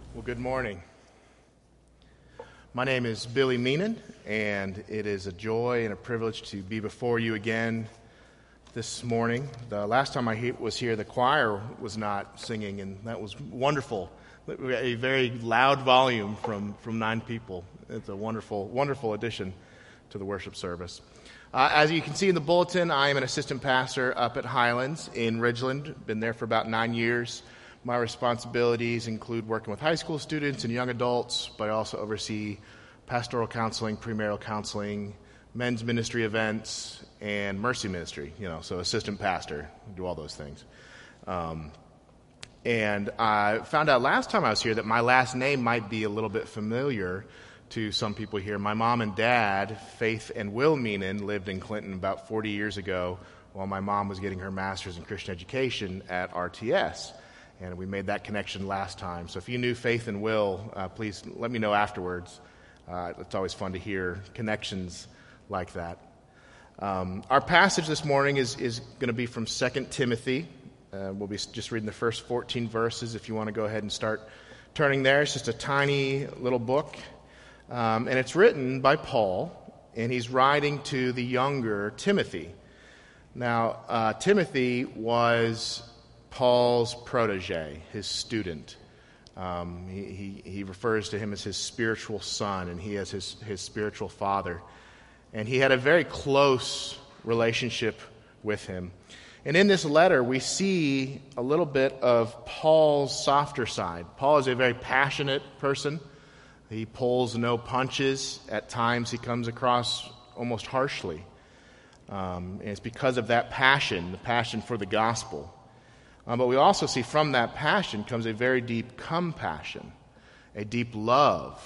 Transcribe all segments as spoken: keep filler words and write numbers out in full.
Well, good morning. My name is Billy Meenan, and it is a joy and a privilege to be before you again this morning. The last time I he- was here, the choir was not singing, and that was wonderful. A very loud volume from, from nine people. It's a wonderful, wonderful addition to the worship service. Uh, as you can see in the bulletin, I am an assistant pastor up at Highlands in Ridgeland. Been there for about nine years. My responsibilities include working with high school students and young adults, but I also oversee pastoral counseling, premarital counseling, men's ministry events, and mercy ministry. You know, so assistant pastor, do all those things. Um, and I found out last time I was here that my last name might be a little bit familiar to some people here. My mom and dad, Faith and Will Meenan, lived in Clinton about forty years ago while my mom was getting her master's in Christian education at R T S. And we made that connection last time. So if you knew Faith and Will, uh, please let me know afterwards. Uh, it's always fun to hear connections like that. Um, our passage this morning is, is going to be from Second Timothy. Uh, we'll be just reading the first fourteen verses if you want to go ahead and start turning there. It's just a tiny little book. Um, and it's written by Paul, and he's writing to the younger Timothy. Now, uh, Timothy was Paul's protege, his student. Um, he, he, he refers to him as his spiritual son, and he as his, his spiritual father. And he had a very close relationship with him. And in this letter, we see a little bit of Paul's softer side. Paul is a very passionate person. He pulls no punches. At times, he comes across almost harshly. Um, and it's because of that passion, the passion for the gospel. Um, but we also see from that passion comes a very deep compassion, a deep love.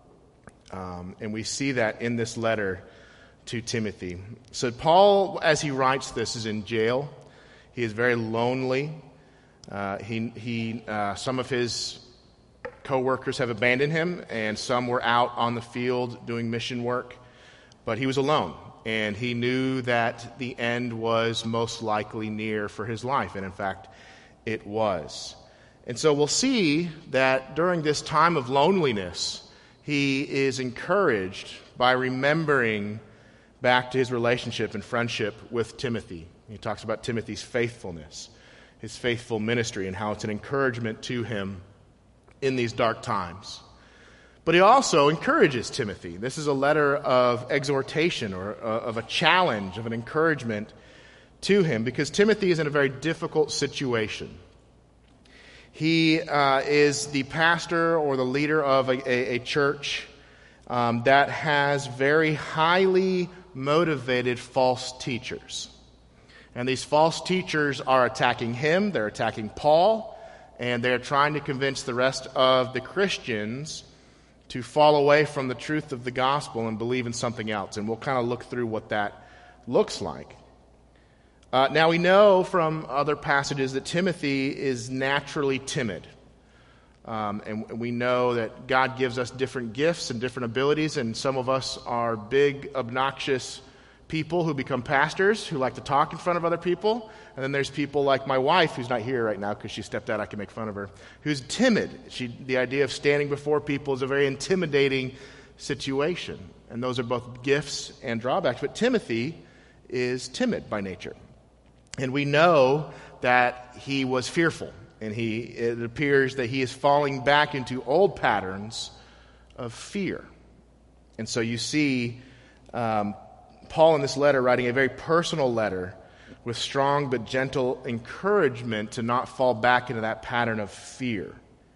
Um, and we see that in this letter to Timothy. So Paul, as he writes this, is in jail. He is very lonely. Uh, he, he, uh, some of his co-workers have abandoned him, and some were out on the field doing mission work. But he was alone, and he knew that the end was most likely near for his life. And in fact, it was. And so we'll see that during this time of loneliness, he is encouraged by remembering back to his relationship and friendship with Timothy. He talks about Timothy's faithfulness, his faithful ministry, and how it's an encouragement to him in these dark times. But he also encourages Timothy. This is a letter of exhortation or uh, of a challenge, of an encouragement to him, because Timothy is in a very difficult situation. He uh, is the pastor or the leader of a, a, a church um, that has very highly motivated false teachers. And these false teachers are attacking him, they're attacking Paul, and they're trying to convince the rest of the Christians to fall away from the truth of the gospel and believe in something else. And we'll kind of look through what that looks like. Uh, now, we know from other passages that Timothy is naturally timid. Um, and we know that God gives us different gifts and different abilities, and some of us are big, obnoxious people who become pastors, who like to talk in front of other people. And then there's people like my wife, who's not here right now because she stepped out, I can make fun of her, who's timid. She, the idea of standing before people is a very intimidating situation. And those are both gifts and drawbacks. But Timothy is timid by nature. And we know that he was fearful, and he it appears that he is falling back into old patterns of fear. And so you see um, Paul in this letter writing a very personal letter with strong but gentle encouragement to not fall back into that pattern of fear.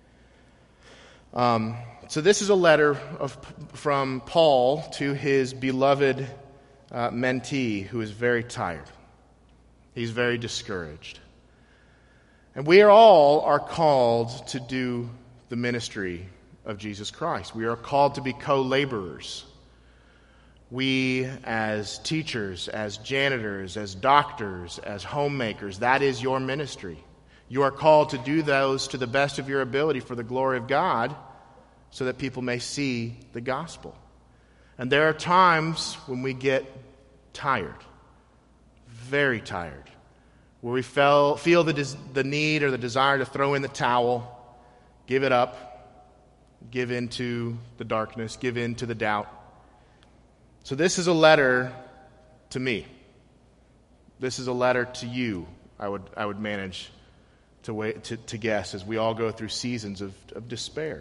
Um, so this is a letter of, from Paul to his beloved uh, mentee who is very tired. He's very discouraged. And we are all are called to do the ministry of Jesus Christ. We are called to be co-laborers. We as teachers, as janitors, as doctors, as homemakers, that is your ministry. You are called to do those to the best of your ability for the glory of God so that people may see the gospel. And there are times when we get tired. Very tired, where we feel, feel the, des- the need or the desire to throw in the towel, give it up, give in to the darkness, give in to the doubt. So this is a letter to me. This is a letter to you, I would I would manage to wait, to, to guess, as we all go through seasons of, of despair.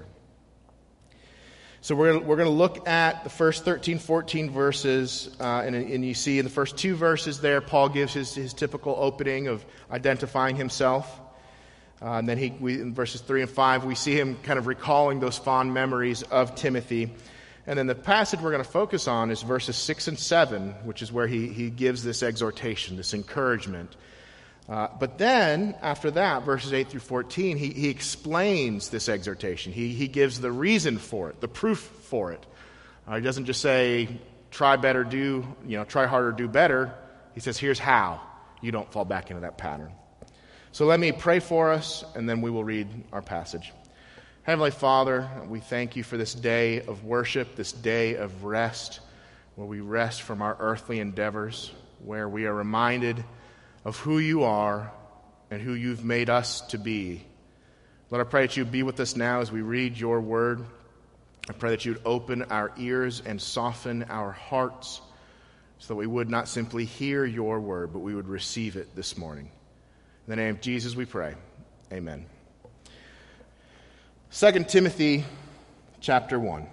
So we're, we're going to look at the first thirteen, fourteen verses, uh, and, and you see in the first two verses there, Paul gives his, his typical opening of identifying himself. Uh, and then he, we, in verses three and five, we see him kind of recalling those fond memories of Timothy. And then the passage we're going to focus on is verses six and seven, which is where he, he gives this exhortation, this encouragement. Uh, but then, after that, verses eight through fourteen, he, he explains this exhortation. He, he gives the reason for it, the proof for it. Uh, he doesn't just say, try better, do, you know, try harder, do better. He says, here's how you don't fall back into that pattern. So let me pray for us, and then we will read our passage. Heavenly Father, we thank you for this day of worship, this day of rest, where we rest from our earthly endeavors, where we are reminded of who you are and who you've made us to be. Lord, I pray that you be with us now as we read your word. I pray that you would open our ears and soften our hearts so that we would not simply hear your word, but we would receive it this morning. In the name of Jesus we pray. Amen. Second Timothy chapter one.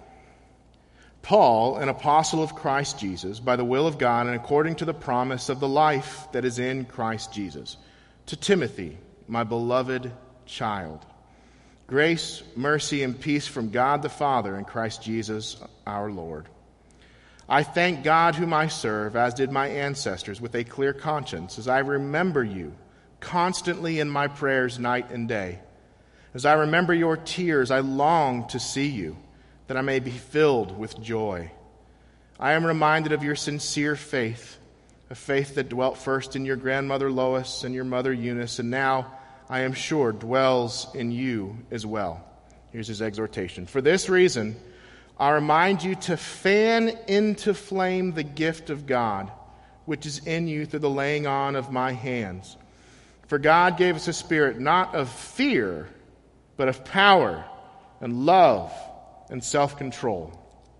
Paul, an apostle of Christ Jesus, by the will of God and according to the promise of the life that is in Christ Jesus, to Timothy, my beloved child. Grace, mercy, and peace from God the Father and Christ Jesus our Lord. I thank God whom I serve, as did my ancestors, with a clear conscience, as I remember you constantly in my prayers night and day. As I remember your tears, I long to see you, that I may be filled with joy. I am reminded of your sincere faith, a faith that dwelt first in your grandmother Lois and your mother Eunice, and now, I am sure, dwells in you as well. Here's his exhortation. For this reason, I remind you to fan into flame the gift of God, which is in you through the laying on of my hands. For God gave us a spirit not of fear, but of power and love and self-control.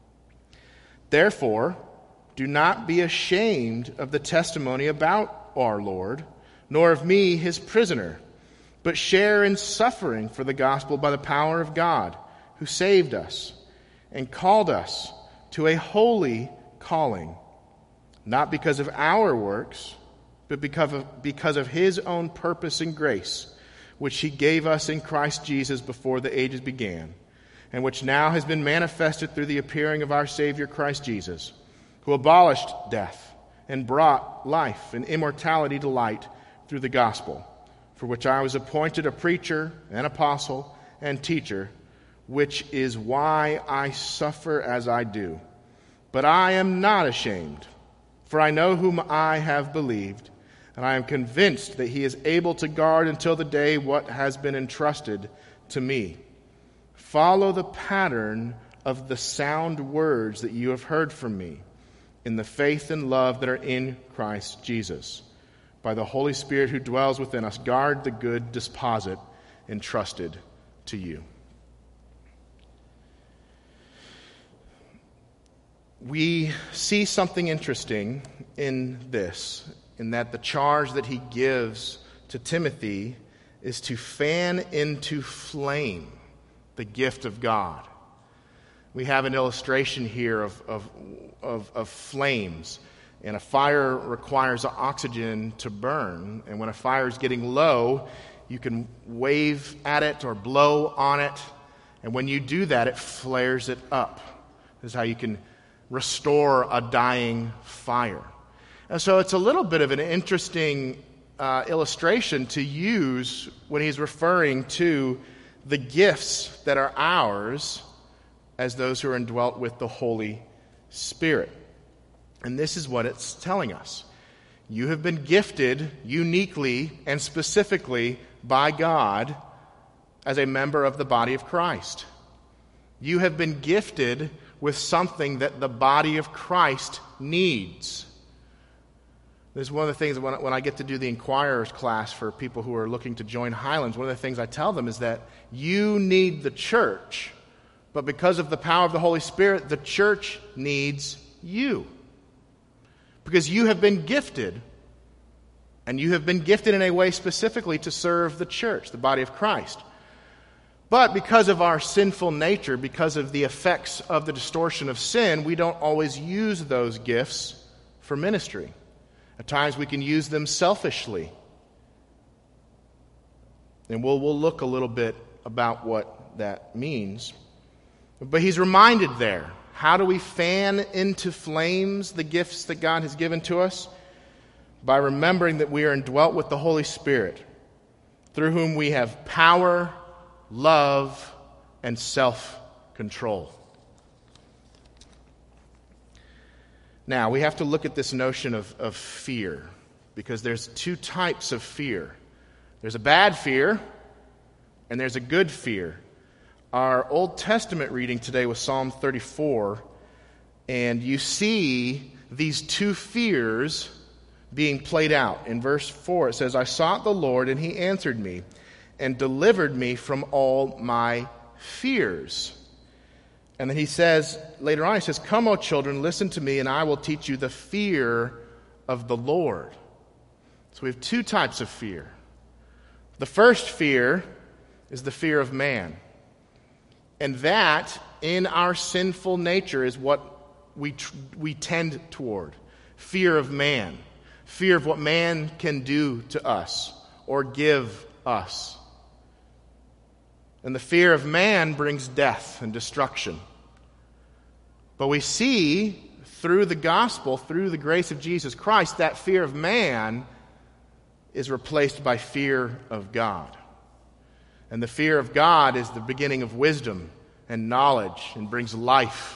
Therefore, do not be ashamed of the testimony about our Lord, nor of me, his prisoner, but share in suffering for the gospel by the power of God, who saved us and called us to a holy calling, not because of our works, but because of, because of his own purpose and grace, which he gave us in Christ Jesus before the ages began, and which now has been manifested through the appearing of our Savior Christ Jesus, who abolished death and brought life and immortality to light through the gospel, for which I was appointed a preacher, an apostle, and teacher, which is why I suffer as I do. But I am not ashamed, for I know whom I have believed, and I am convinced that he is able to guard until the day what has been entrusted to me. Follow the pattern of the sound words that you have heard from me in the faith and love that are in Christ Jesus. By the Holy Spirit who dwells within us, guard the good deposit entrusted to you. We see something interesting in this, in that the charge that he gives to Timothy is to fan into flame the gift of God. We have an illustration here of, of, of, of flames. And a fire requires oxygen to burn. And when a fire is getting low, you can wave at it or blow on it. And when you do that, it flares it up. This is how you can restore a dying fire. And so it's a little bit of an interesting uh, illustration to use when he's referring to the gifts that are ours as those who are indwelt with the Holy Spirit. And this is what it's telling us. You have been gifted uniquely and specifically by God as a member of the body of Christ. You have been gifted with something that the body of Christ needs. This is one of the things when, when I get to do the Inquirer's class for people who are looking to join Highlands, one of the things I tell them is that you need the church But because of the power of the Holy Spirit, the church needs you. Because you have been gifted, and you have been gifted in a way specifically to serve the church, the body of Christ. But because of our sinful nature, because of the effects of the distortion of sin, we don't always use those gifts for ministry. At times we can use them selfishly. And we'll, we'll look a little bit about what that means. But he's reminded there, how do we fan into flames the gifts that God has given to us? By remembering that we are indwelt with the Holy Spirit, through whom we have power, love, and self-control. Now, we have to look at this notion of, of fear, because there's two types of fear. There's a bad fear, and there's a good fear. Our Old Testament reading today was Psalm thirty-four, and you see these two fears being played out. In verse four, it says, I sought the Lord, and he answered me, and delivered me from all my fears. And then he says, later on, he says, Come, O children, listen to me, and I will teach you the fear of the Lord. So we have two types of fear. The first fear is the fear of man. And that, in our sinful nature, is what we tr- we tend toward. Fear of man. Fear of what man can do to us or give us. And the fear of man brings death and destruction. But we see through the gospel, through the grace of Jesus Christ, that fear of man is replaced by fear of God. And the fear of God is the beginning of wisdom and knowledge, and brings life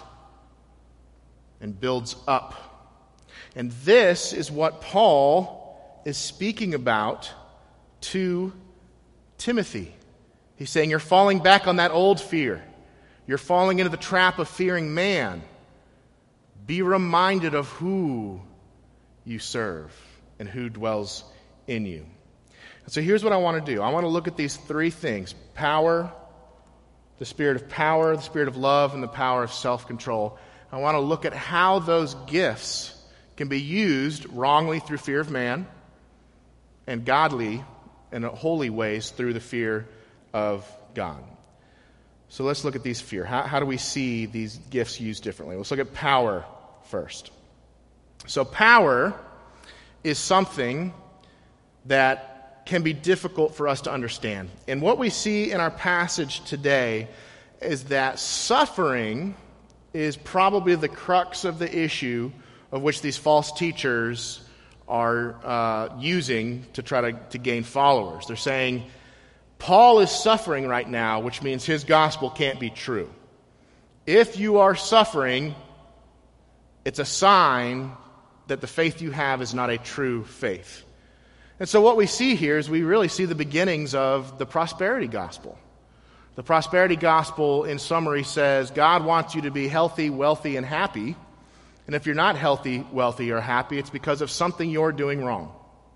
and builds up. And this is what Paul is speaking about to Timothy. He's saying, you're falling back on that old fear. You're falling into the trap of fearing man. Be reminded of who you serve and who dwells in you. And so here's what I want to do. I want to look at these three things: power, the spirit of power, the spirit of love, and the power of self-control. I want to look at how those gifts can be used wrongly through fear of man, and godly and holy ways through the fear of God. So let's look at these fear. How, how do we see these gifts used differently? Let's look at power first. So power is something that can be difficult for us to understand. And what we see in our passage today is that suffering is probably the crux of the issue of which these false teachers are uh, using to try to, to gain followers. They're saying, Paul is suffering right now, which means his gospel can't be true. If you are suffering, it's a sign that the faith you have is not a true faith. And so what we see here is we really see the beginnings of the prosperity gospel. The prosperity gospel, in summary, says God wants you to be healthy, wealthy, and happy. And if you're not healthy, wealthy, or happy, it's because of something you're doing wrong.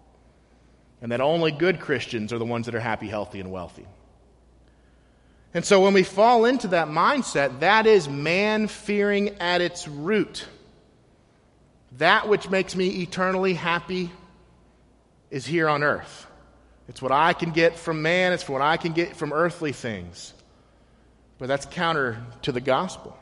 And that only good Christians are the ones that are happy, healthy, and wealthy. And so when we fall into that mindset, that is man-fearing at its root. That which makes me eternally happy is here on earth. It's what I can get from man. It's what I can get from earthly things. But that's counter to the gospel.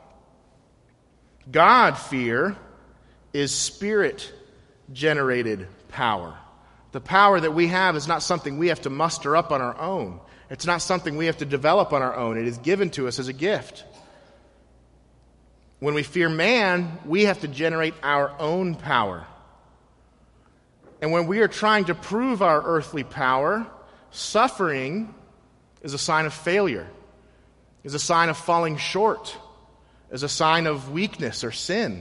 God-fear is spirit-generated power. The power that we have is not something we have to muster up on our own. It's not something we have to develop on our own. It is given to us as a gift. When we fear man, we have to generate our own power. And when we are trying to prove our earthly power, suffering is a sign of failure, is a sign of falling short, is a sign of weakness or sin.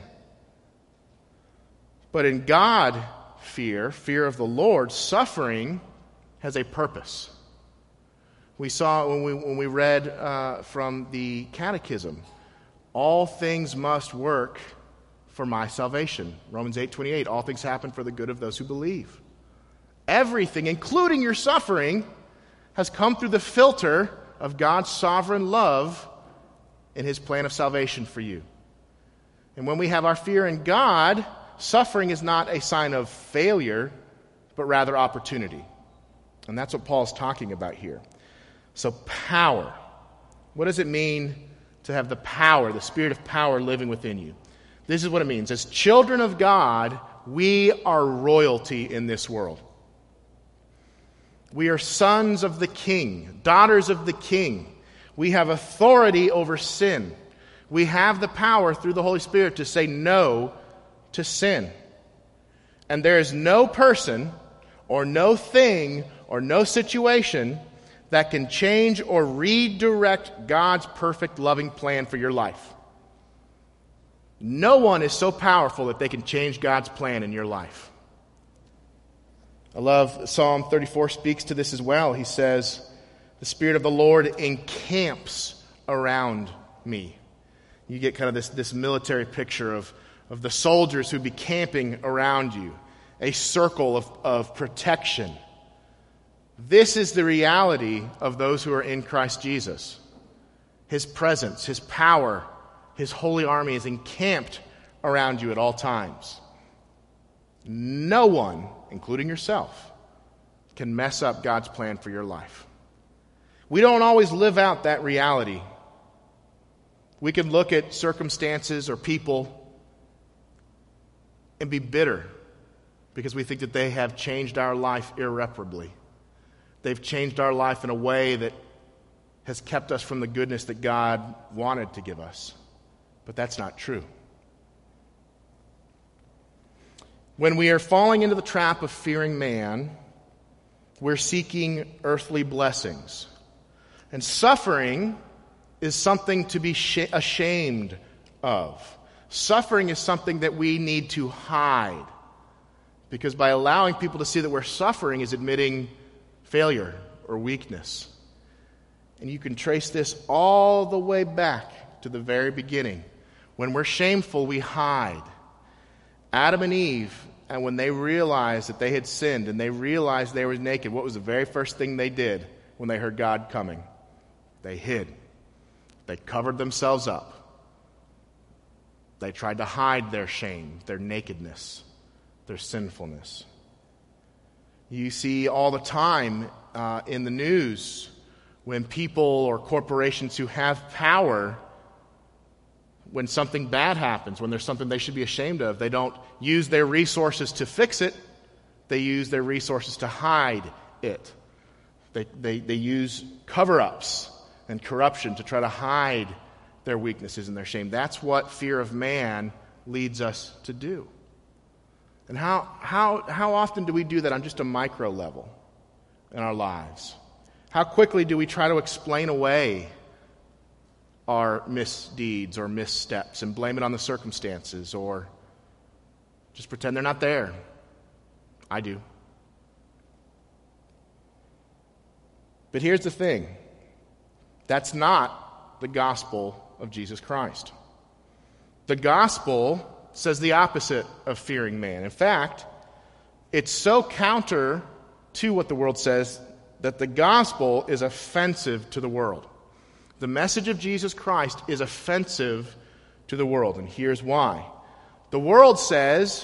But in God fear, fear of the Lord, suffering has a purpose. We saw when we when we read uh, from the Catechism, all things must work for my salvation. Romans eight twenty-eight, all things happen for the good of those who believe. Everything, including your suffering, has come through the filter of God's sovereign love in his plan of salvation for you. And when we have our fear in God, suffering is not a sign of failure, but rather opportunity. And that's what Paul's talking about here. So power. What does it mean to have the power, the spirit of power living within you? This is what it means. As children of God, we are royalty in this world. We are sons of the King, daughters of the King. We have authority over sin. We have the power through the Holy Spirit to say no to sin. And there is no person or no thing or no situation that can change or redirect God's perfect loving plan for your life. No one is so powerful that they can change God's plan in your life. I love Psalm thirty-four speaks to this as well. He says, the Spirit of the Lord encamps around me. You get kind of this, this military picture of, of the soldiers who'd be camping around you, a circle of, of protection. This is the reality of those who are in Christ Jesus. His presence, His power, His holy army is encamped around you at all times. No one, including yourself, can mess up God's plan for your life. We don't always live out that reality. We can look at circumstances or people and be bitter because we think that they have changed our life irreparably. They've changed our life in a way that has kept us from the goodness that God wanted to give us. But that's not true. When we are falling into the trap of fearing man, we're seeking earthly blessings. And suffering is something to be sh- ashamed of. Suffering is something that we need to hide. Because by allowing people to see that we're suffering is admitting failure or weakness. And you can trace this all the way back to the very beginning. When we're shameful, we hide. Adam and Eve, and when they realized that they had sinned and they realized they were naked, what was the very first thing they did when they heard God coming? They hid. They covered themselves up. They tried to hide their shame, their nakedness, their sinfulness. You see all the time uh, in the news when people or corporations who have power, when something bad happens, when there's something they should be ashamed of, they don't use their resources to fix it. They use their resources to hide it. They, they, they use cover-ups and corruption to try to hide their weaknesses and their shame. That's what fear of man leads us to do. And how, how, how often do we do that on just a micro level in our lives? How quickly do we try to explain away our misdeeds or missteps and blame it on the circumstances or just pretend they're not there? I do. But here's the thing. That's not the gospel of Jesus Christ. The gospel says the opposite of fearing man. In fact, it's so counter to what the world says that the gospel is offensive to the world. The message of Jesus Christ is offensive to the world, and here's why. The world says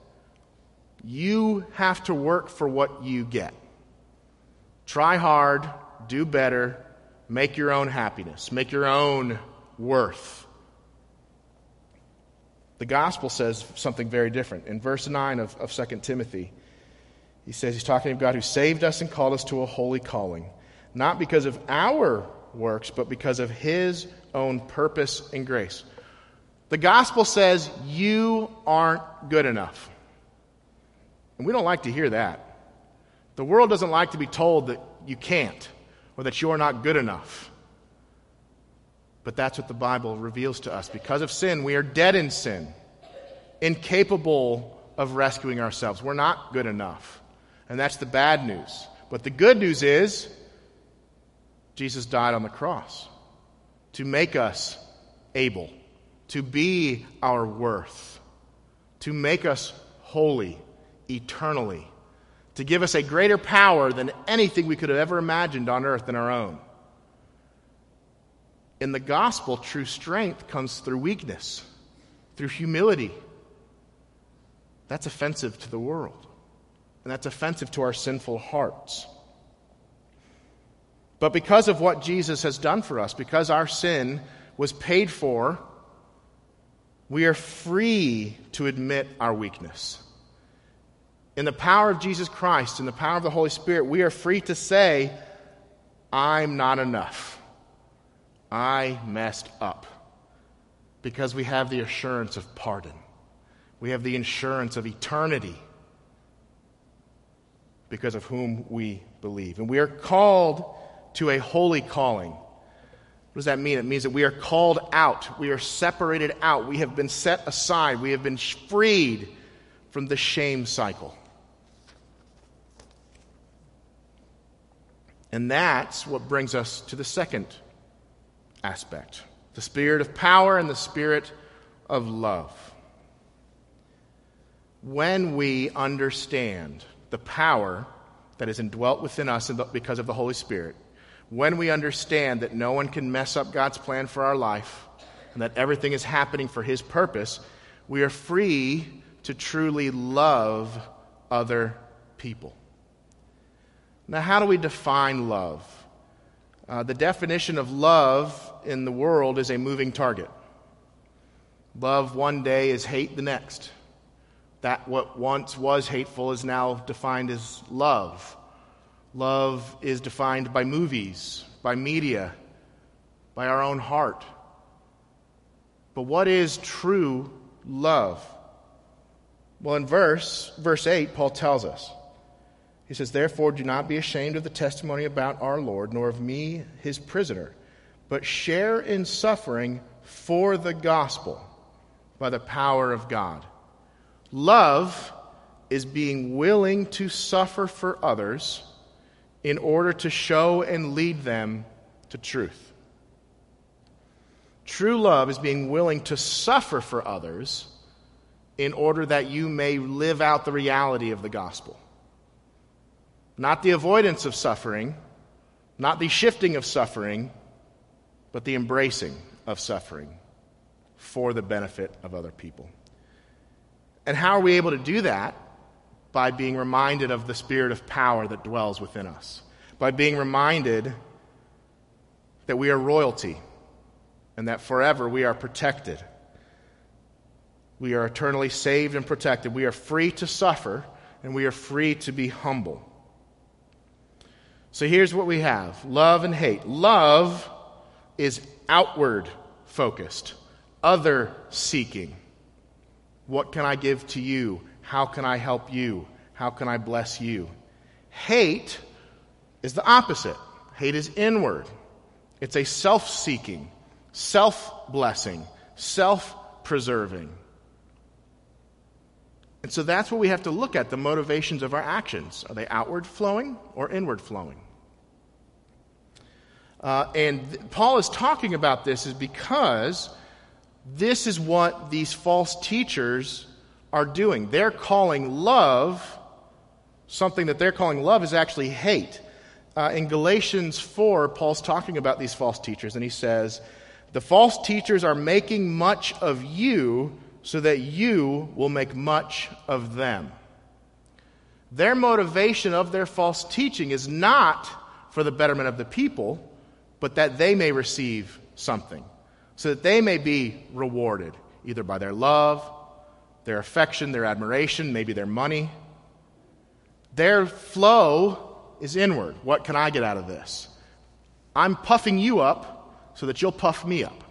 you have to work for what you get. Try hard, do better, make your own happiness, make your own worth. The gospel says something very different. In verse nine of, of Second Timothy, he says he's talking to God who saved us and called us to a holy calling, not because of our works, but because of His own purpose and grace. The gospel says you aren't good enough. And we don't like to hear that. The world doesn't like to be told that you can't or that you're not good enough. But that's what the Bible reveals to us. Because of sin, we are dead in sin, incapable of rescuing ourselves. We're not good enough. And that's the bad news. But the good news is Jesus died on the cross to make us able, to be our worth, to make us holy eternally, to give us a greater power than anything we could have ever imagined on earth than our own. In the gospel, true strength comes through weakness, through humility. That's offensive to the world, and that's offensive to our sinful hearts. But because of what Jesus has done for us, because our sin was paid for, we are free to admit our weakness. In the power of Jesus Christ, in the power of the Holy Spirit, we are free to say, I'm not enough. I messed up. Because we have the assurance of pardon. We have the assurance of eternity because of whom we believe. And we are called to a holy calling. What does that mean? It means that we are called out. We are separated out. We have been set aside. We have been freed from the shame cycle. And that's what brings us to the second aspect, the spirit of power and the spirit of love. When we understand the power that is indwelt within us because of the Holy Spirit, when we understand that no one can mess up God's plan for our life and that everything is happening for His purpose, we are free to truly love other people. Now, how do we define love? Uh, the definition of love in the world is a moving target. Love one day is hate the next. That what once was hateful is now defined as love. Love is defined by movies, by media, by our own heart. But what is true love? Well, in verse, verse eight, Paul tells us. He says, "Therefore do not be ashamed of the testimony about our Lord, nor of me, his prisoner, but share in suffering for the gospel by the power of God." Love is being willing to suffer for others in order to show and lead them to truth. True love is being willing to suffer for others in order that you may live out the reality of the gospel. Not the avoidance of suffering, not the shifting of suffering, but the embracing of suffering for the benefit of other people. And how are we able to do that? By being reminded of the spirit of power that dwells within us. By being reminded that we are royalty and that forever we are protected. We are eternally saved and protected. We are free to suffer and we are free to be humble. So here's what we have. Love and hate. Love is outward focused, other seeking. What can I give to you? How can I help you? How can I bless you? Hate is the opposite. Hate is inward. It's a self-seeking, self-blessing, self-preserving. And so that's what we have to look at, the motivations of our actions. Are they outward flowing or inward flowing? Uh, and th- Paul is talking about this is because this is what these false teachers are doing. They're calling love, something that they're calling love is actually hate. Uh, in Galatians four, Paul's talking about these false teachers, and he says, "The false teachers are making much of you so that you will make much of them." Their motivation of their false teaching is not for the betterment of the people, but that they may receive something, so that they may be rewarded, either by their love, their affection, their admiration, maybe their money. Their flow is inward. What can I get out of this? I'm puffing you up so that you'll puff me up.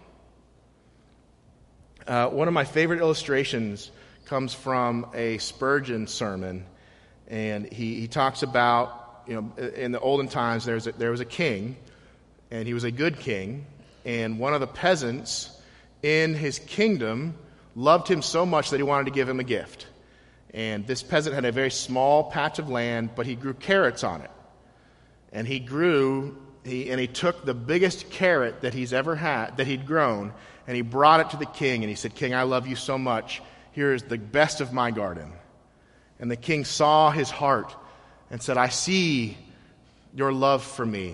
Uh, one of my favorite illustrations comes from a Spurgeon sermon, and he, he talks about, you know, in the olden times there's a, there was a king, and he was a good king, and one of the peasants in his kingdom loved him so much that he wanted to give him a gift. And this peasant had a very small patch of land, but he grew carrots on it. And he grew, he, and he took the biggest carrot that he's ever had, that he'd grown, and he brought it to the king, and he said, "King, I love you so much. Here is the best of my garden." And the king saw his heart and said, "I see your love for me.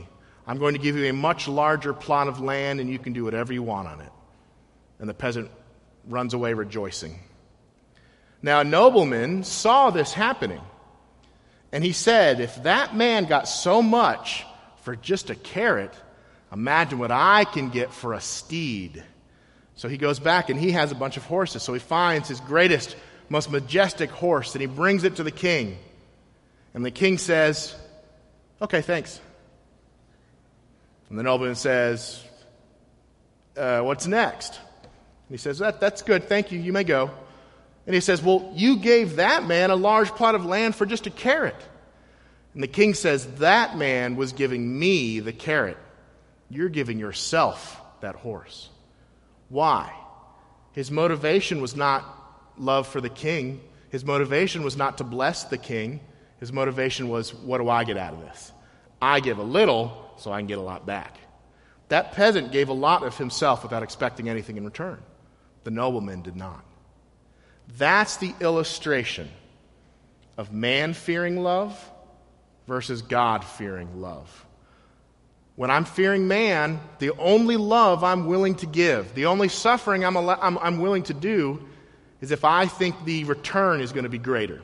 I'm going to give you a much larger plot of land, and you can do whatever you want on it. And the peasant runs away rejoicing. Now, a nobleman saw this happening, and he said, if that man got so much for just a carrot, imagine what I can get for a steed. So he goes back, and he has a bunch of horses. So he finds his greatest, most majestic horse, and he brings it to the king. And the king says, okay, thanks. And the nobleman says, uh, what's next? And he says, that, that's good, thank you, you may go. And he says, well, you gave that man a large plot of land for just a carrot. And the king says, that man was giving me the carrot. You're giving yourself that horse. Why? His motivation was not love for the king. His motivation was not to bless the king. His motivation was, what do I get out of this? I give a little so I can get a lot back. That peasant gave a lot of himself without expecting anything in return. The nobleman did not. That's the illustration of man-fearing love versus God-fearing love. When I'm fearing man, the only love I'm willing to give, the only suffering I'm, al- I'm, I'm willing to do is if I think the return is going to be greater.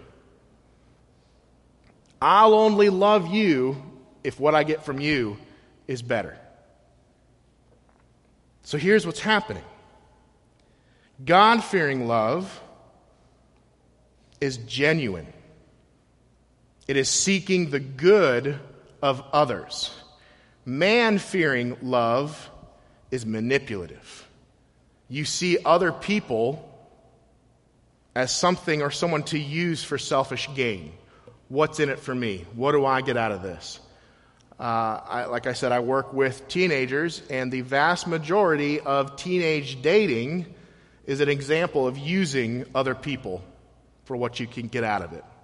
I'll only love you if what I get from you is better. So here's what's happening. God-fearing love is genuine. It is seeking the good of others. Man-fearing love is manipulative. You see other people as something or someone to use for selfish gain. What's in it for me? What do I get out of this? Uh, I, like I said, I work with teenagers, and the vast majority of teenage dating is an example of using other people for what you can get out of it.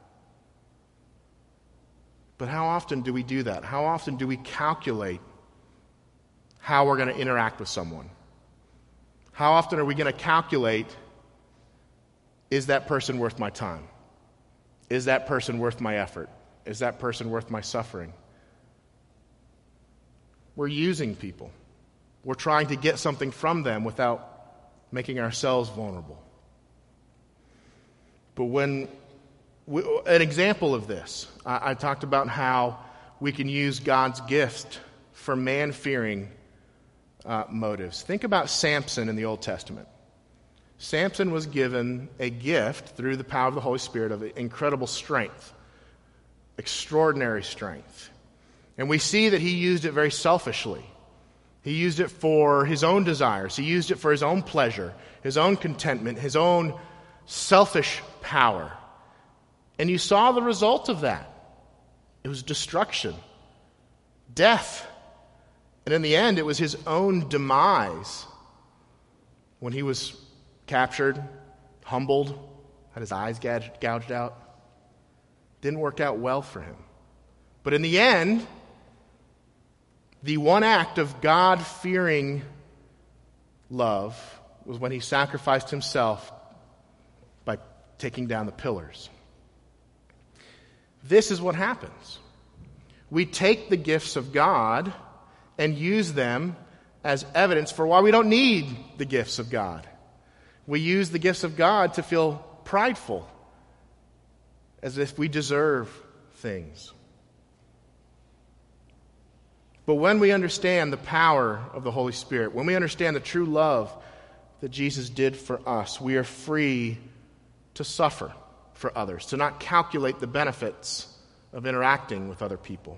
But how often do we do that? How often do we calculate how we're going to interact with someone? How often are we going to calculate, is that person worth my time? Is that person worth my effort? Is that person worth my suffering? We're using people. We're trying to get something from them without making ourselves vulnerable. But when we, an example of this, I, I talked about how we can use God's gift for man-fearing uh, motives. Think about Samson in the Old Testament. Samson was given a gift through the power of the Holy Spirit of incredible strength, extraordinary strength. And we see that he used it very selfishly. He used it for his own desires. He used it for his own pleasure, his own contentment, his own selfish power. And you saw the result of that. It was destruction, death. And in the end, it was his own demise when he was captured, humbled, had his eyes gouged, gouged out. Didn't work out well for him. But in the end, the one act of God-fearing love was when he sacrificed himself by taking down the pillars. This is what happens. We take the gifts of God and use them as evidence for why we don't need the gifts of God. We use the gifts of God to feel prideful, as if we deserve things. But when we understand the power of the Holy Spirit, when we understand the true love that Jesus did for us, we are free to suffer for others, to not calculate the benefits of interacting with other people.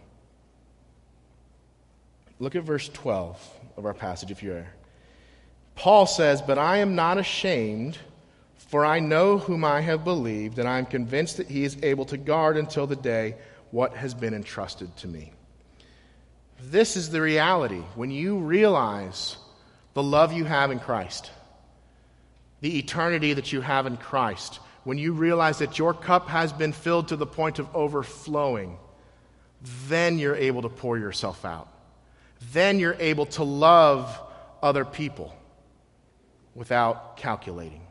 Look at verse twelve of our passage, if you're there. Paul says, "But I am not ashamed, for I know whom I have believed, and I am convinced that he is able to guard until the day what has been entrusted to me." This is the reality. When you realize the love you have in Christ, the eternity that you have in Christ, when you realize that your cup has been filled to the point of overflowing, then you're able to pour yourself out. Then you're able to love other people without calculating.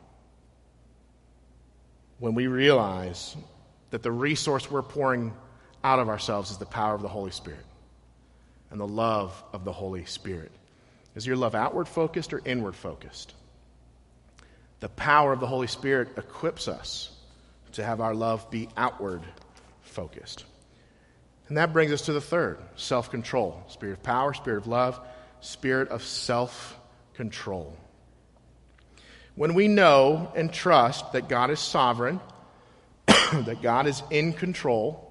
When we realize that the resource we're pouring out of ourselves is the power of the Holy Spirit. and the love of the Holy Spirit. Is your love outward focused or inward focused? The power of the Holy Spirit equips us to have our love be outward focused. And that brings us to the third, self-control. Spirit of power, spirit of love, spirit of self-control. When we know and trust that God is sovereign, that God is in control,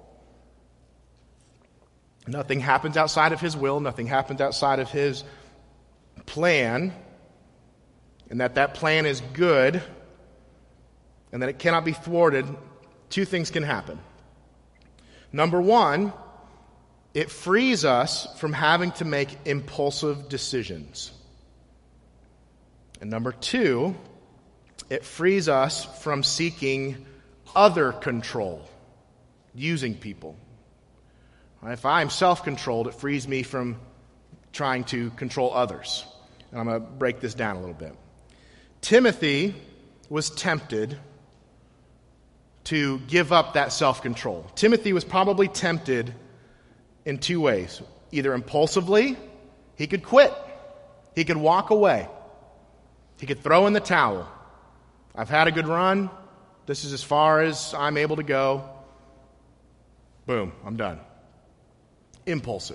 nothing happens outside of his will, nothing happens outside of his plan, and that that plan is good, and that it cannot be thwarted, two things can happen. Number one, it frees us from having to make impulsive decisions. And number two, it frees us from seeking other control, using people. If I'm self-controlled, it frees me from trying to control others. And I'm going to break this down a little bit. Timothy was tempted to give up that self-control. Timothy was probably tempted in two ways. Either impulsively, he could quit. He could walk away. He could throw in the towel. I've had a good run. This is as far as I'm able to go. Boom, I'm done. Impulsive.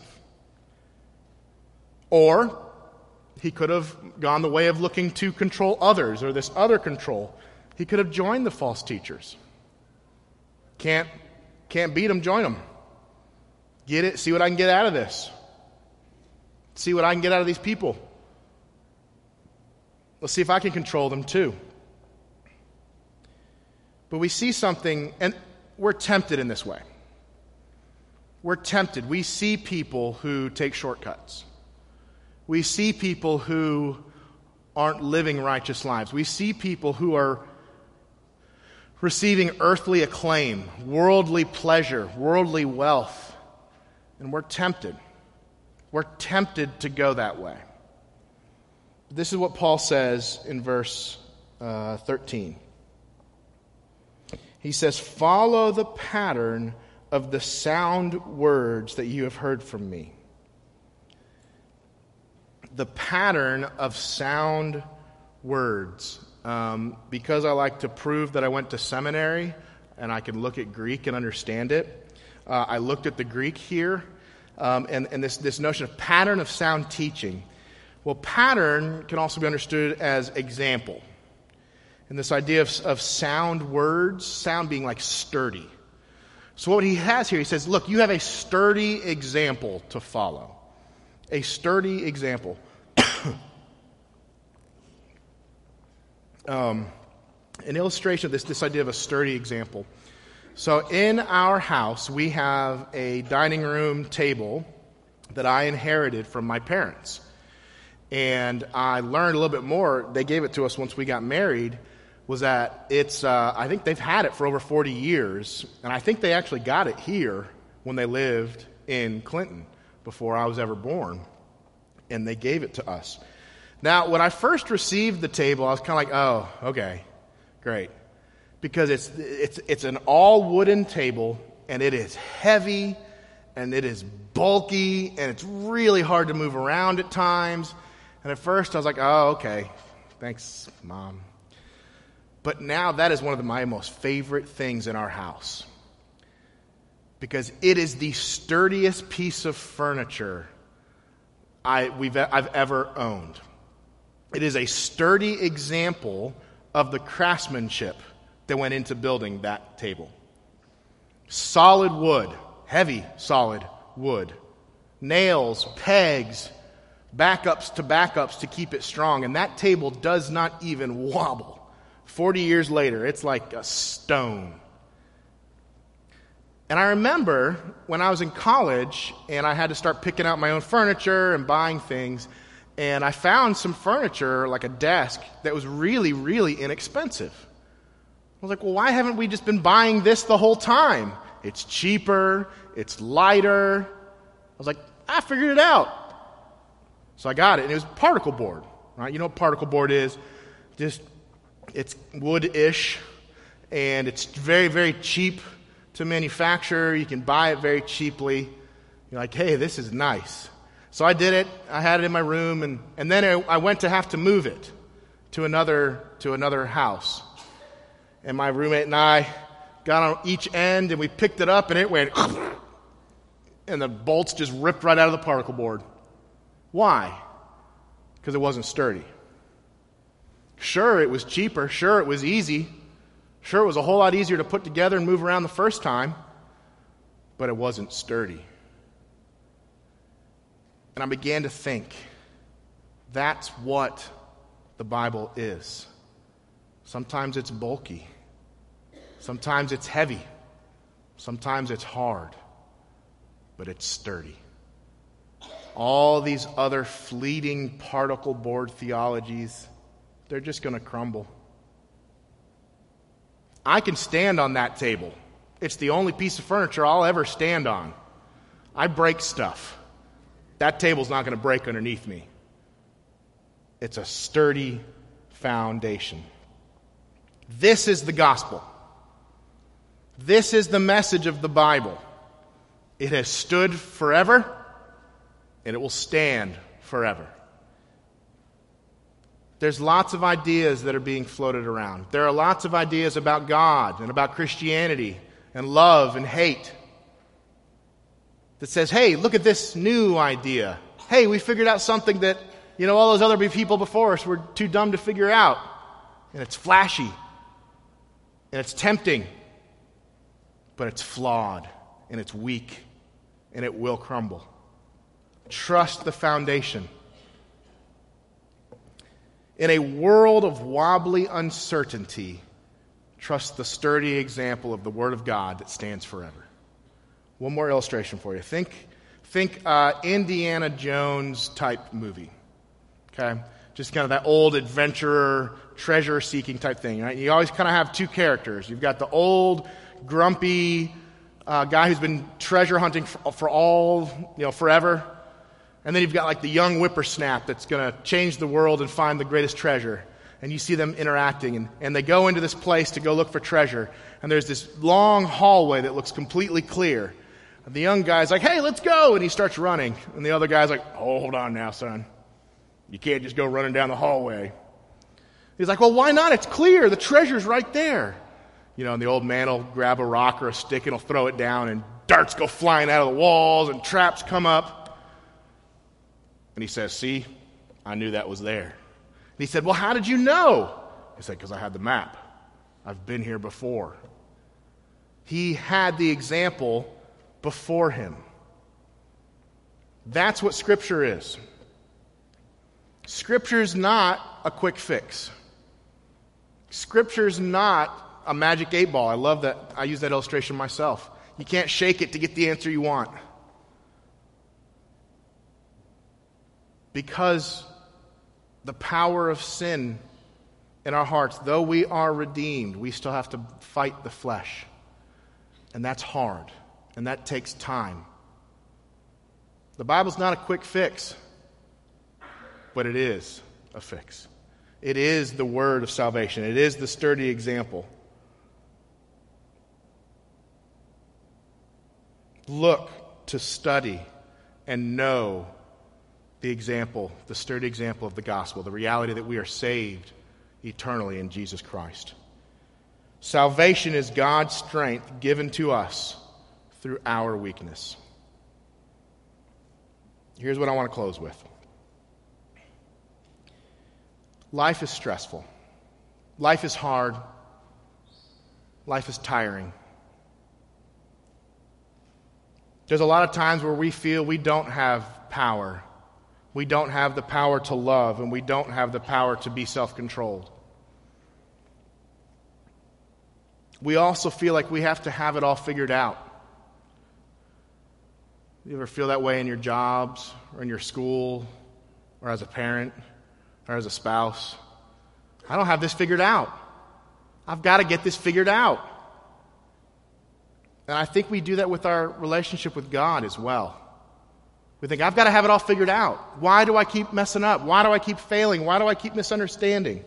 Or he could have gone the way of looking to control others, or this other control. He could have joined the false teachers. Can't, can't beat them, join them. Get it, see what I can get out of this. See what I can get out of these people. Let's see if I can control them too. But we see something, and we're tempted in this way. We're tempted. We see people who take shortcuts. We see people who aren't living righteous lives. We see people who are receiving earthly acclaim, worldly pleasure, worldly wealth. And we're tempted. We're tempted to go that way. This is what Paul says in verse uh, thirteen. He says, "Follow the pattern of the sound words that you have heard from me." The pattern of sound words. Um, because I like to prove that I went to seminary and I can look at Greek and understand it, uh, I looked at the Greek here, um, and, and this, this notion of pattern of sound teaching. Well, pattern can also be understood as example. And this idea of, of sound words, sound being like sturdy. So what he has here, he says, look, you have a sturdy example to follow. A sturdy example. um, an illustration of this, this idea of a sturdy example. So in our house, we have a dining room table that I inherited from my parents. And I learned a little bit more. They gave it to us once we got married. Was that it's, uh, I think they've had it for over forty years, and I think they actually got it here when they lived in Clinton before I was ever born, and they gave it to us. Now, when I first received the table, I was kind of like, oh, okay, great, because it's it's it's an all wooden table, and it is heavy, and it is bulky, and it's really hard to move around at times, and at first I was like, oh, okay, thanks, Mom. But now that is one of the, my most favorite things in our house, because it is the sturdiest piece of furniture I, we've, I've ever owned. It is a sturdy example of the craftsmanship that went into building that table. Solid wood, heavy solid wood, nails, pegs, backups to backups to keep it strong, and that table does not even wobble. Forty years later, it's like a stone. And I remember when I was in college and I had to start picking out my own furniture and buying things, and I found some furniture, like a desk, that was really, really inexpensive. I was like, well, why haven't we just been buying this the whole time? It's cheaper, it's lighter. I was like, I figured it out. So I got it, and it was particle board, right? You know what particle board is? Just It's wood-ish, and it's very, very cheap to manufacture. You can buy it very cheaply. You're like, hey, this is nice. So I did it. I had it in my room, and, and then I, I went to have to move it to another to another house. And my roommate and I got on each end, and we picked it up, and it went, and the bolts just ripped right out of the particle board. Why? Because it wasn't sturdy. Sure, it was cheaper. Sure, it was easy. Sure, it was a whole lot easier to put together and move around the first time, but it wasn't sturdy. And I began to think, that's what the Bible is. Sometimes it's bulky. Sometimes it's heavy. Sometimes it's hard. But it's sturdy. All these other fleeting particle board theologies, they're just going to crumble. I can stand on that table. It's the only piece of furniture I'll ever stand on. I break stuff. That table's not going to break underneath me. It's a sturdy foundation. This is the gospel. This is the message of the Bible. It has stood forever, and it will stand forever. There's lots of ideas that are being floated around. There are lots of ideas about God and about Christianity and love and hate that says, hey, look at this new idea. Hey, we figured out something that, you know, all those other people before us were too dumb to figure out. And it's flashy. And it's tempting. But it's flawed. And it's weak. And it will crumble. Trust the foundation. In a world of wobbly uncertainty, trust the sturdy example of the Word of God that stands forever. One more illustration for you. Think, think uh, Indiana Jones type movie. Okay, just kind of that old adventurer, treasure-seeking type thing. Right? You always kind of have two characters. You've got the old, grumpy uh, guy who's been treasure hunting for, for all, you know, forever. And then you've got like the young whippersnap that's going to change the world and find the greatest treasure. And you see them interacting, and, and they go into this place to go look for treasure. And there's this long hallway that looks completely clear. And the young guy's like, hey, let's go. And he starts running. And the other guy's like, oh, hold on now, son. You can't just go running down the hallway. He's like, well, why not? It's clear. The treasure's right there. You know, and the old man will grab a rock or a stick and he'll throw it down, and darts go flying out of the walls and traps come up. And he says, see, I knew that was there. And he said, well, how did you know? He said, because I had the map. I've been here before. He had the example before him. That's what Scripture is. Scripture is not a quick fix. Scripture is not a magic eight ball. I love that. I use that illustration myself. You can't shake it to get the answer you want. Because the power of sin in our hearts, though we are redeemed, we still have to fight the flesh. And that's hard. And that takes time. The Bible's not a quick fix, but it is a fix. It is the word of salvation. It is the sturdy example. Look to study and know the example, the sturdy example of the gospel, the reality that we are saved eternally in Jesus Christ. Salvation is God's strength given to us through our weakness. Here's what I want to close with. Life is stressful. Life is hard. Life is tiring. There's a lot of times where we feel we don't have power. We don't have the power to love, and we don't have the power to be self-controlled. We also feel like we have to have it all figured out. You ever feel that way in your jobs, or in your school, or as a parent, or as a spouse? I don't have this figured out. I've got to get this figured out. And I think we do that with our relationship with God as well. We think, I've got to have it all figured out. Why do I keep messing up? Why do I keep failing? Why do I keep misunderstanding?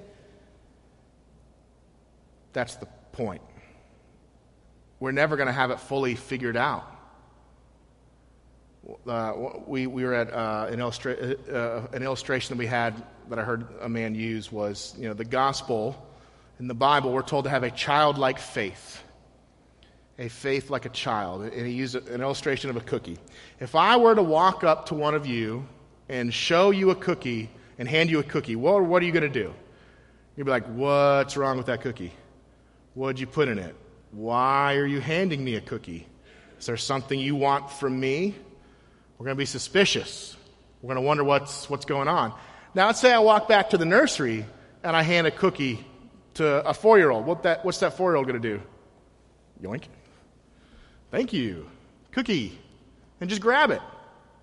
That's the point. We're never going to have it fully figured out. Uh, we, we were at uh, an, illustra- uh, an illustration that we had that I heard a man use was, you know, the gospel in the Bible, we're told to have a childlike faith. A faith like a child. And he used an illustration of a cookie. If I were to walk up to one of you and show you a cookie and hand you a cookie, what, what are you going to do? You'd be like, what's wrong with that cookie? What'd you put in it? Why are you handing me a cookie? Is there something you want from me? We're going to be suspicious. We're going to wonder what's what's going on. Now, let's say I walk back to the nursery and I hand a cookie to a four-year-old. What that, what's that four-year-old going to do? Yoink. Thank you. Cookie. And just grab it.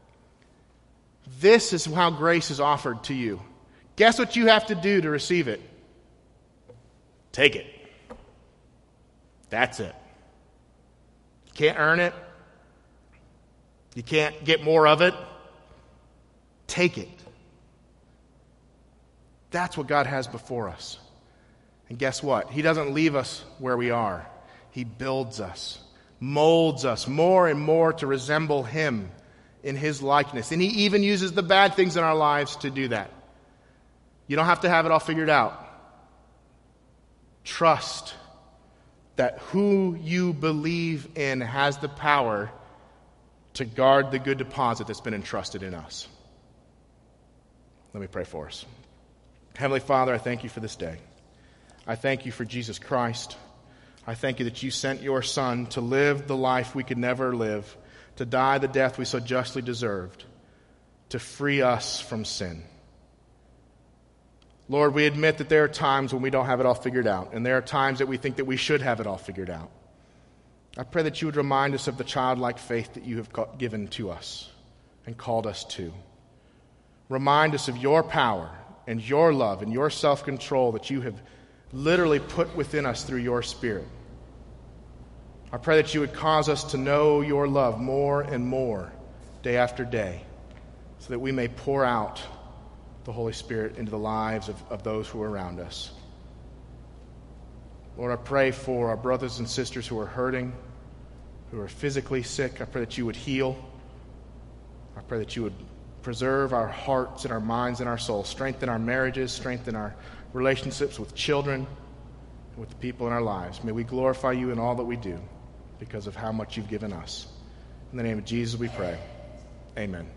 This is how grace is offered to you. Guess what you have to do to receive it? Take it. That's it. You can't earn it. You can't get more of it. Take it. That's what God has before us. And guess what? He doesn't leave us where we are. He builds us, molds us more and more to resemble Him in His likeness. And He even uses the bad things in our lives to do that. You don't have to have it all figured out. Trust that who you believe in has the power to guard the good deposit that's been entrusted in us. Let me pray for us. Heavenly Father, I thank you for this day. I thank you for Jesus Christ. I thank you that you sent your Son to live the life we could never live, to die the death we so justly deserved, to free us from sin. Lord, we admit that there are times when we don't have it all figured out, and there are times that we think that we should have it all figured out. I pray that you would remind us of the childlike faith that you have given to us and called us to. Remind us of your power and your love and your self-control that you have literally put within us through your Spirit. I pray that you would cause us to know your love more and more day after day so that we may pour out the Holy Spirit into the lives of, of those who are around us. Lord, I pray for our brothers and sisters who are hurting, who are physically sick. I pray that you would heal. I pray that you would preserve our hearts and our minds and our souls, strengthen our marriages, strengthen our relationships with children, and with the people in our lives. May we glorify you in all that we do because of how much you've given us. In the name of Jesus we pray. Amen.